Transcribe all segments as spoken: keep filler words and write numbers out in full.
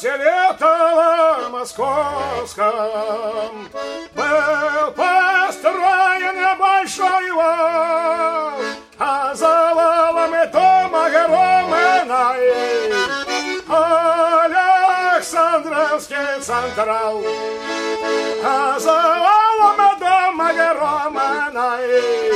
селе Московском был построен большой вал, а за валом и дом огромный Александровский централ, а за валом и дом огромный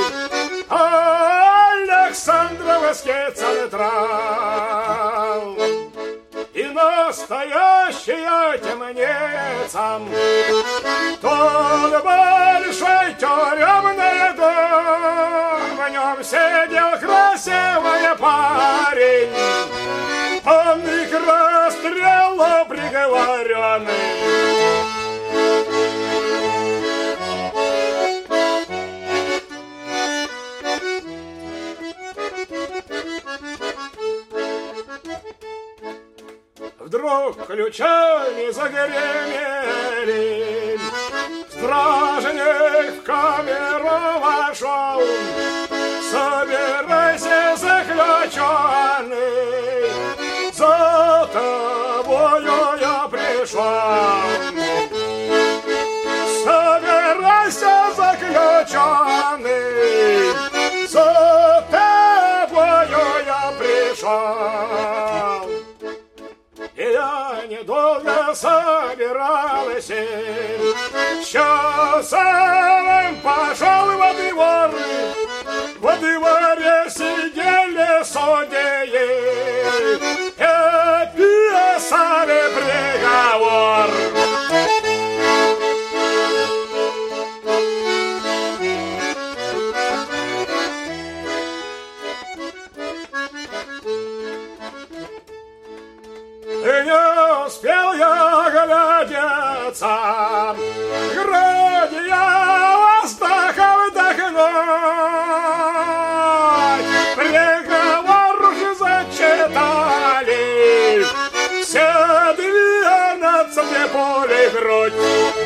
Александровский централ. И настоящая темница, тот большой тюремный дом, в нем сидел красивый парень, он и к расстрелу приговоренный. Вдруг ключами загремели, стражник в камеру вошел. Собирайся, заключенный, за тобою я пришел. Собирайся, заключенный, за тобою я пришел. И я недолго собирался, часом пошел во двор. Во дворе сидели судьи и писали приговор. И не успел я глядеться, грудь я воздуха вдохнуть. Приговор уже зачитали, все двенадцать пулей в грудь.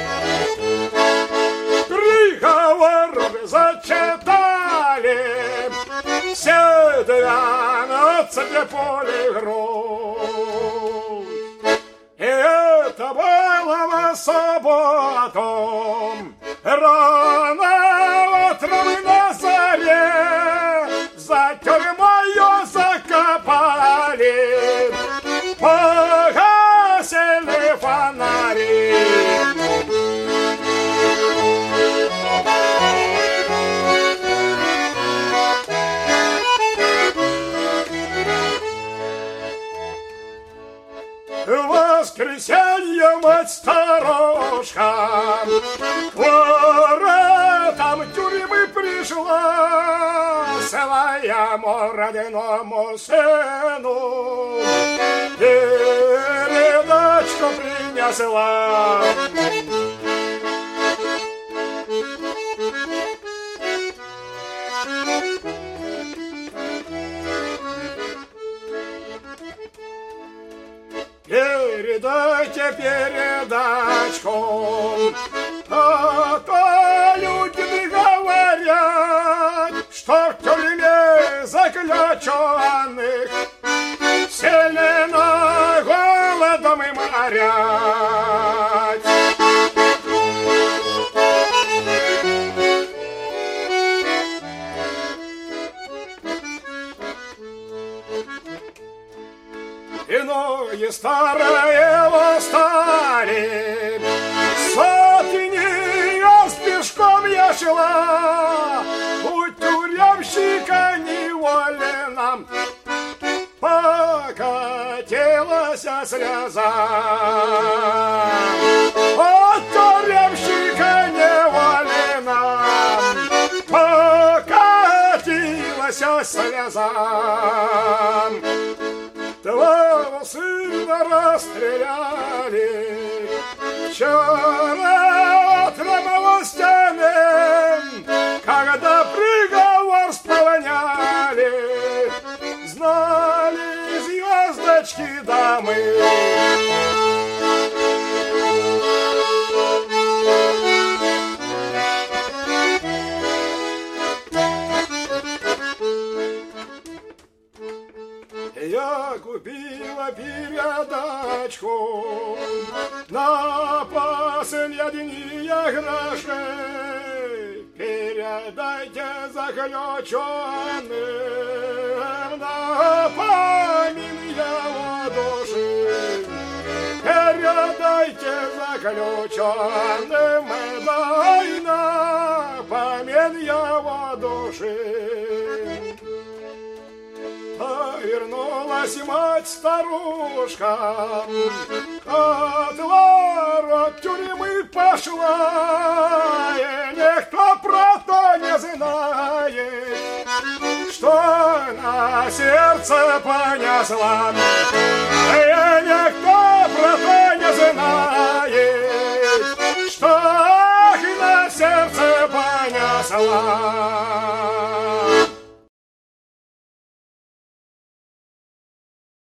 Приговор уже зачитали, все двенадцать пулей в грудь. И это было в субботу, рано утром на заре, за тюрьмою закопали, погасили фонари. В воскресенье мать-старушка к воротам тюрьмы пришла, своему родному сыну передачку принесла. Передайте передачку, а то люди говорят, что в тюрьме заключенных сильно голодом и морят. Иное старое восстали, сотни раз пешком я шла, у тюремщика невольно покатилась слеза. От тюремщика невольно покатилась слеза. Твоего сына расстреляли вчера утром в стене, когда приговор сполняли, знали звездочки дамы. Я купила передачку последние гроши передайте заключенным на память его души. Передайте заключенным дай на память его души. Вернулась мать-старушка, от ворот тюрьмы пошла, и никто про то не знает, что на сердце понесла. И никто про то не знает, что на сердце понесла.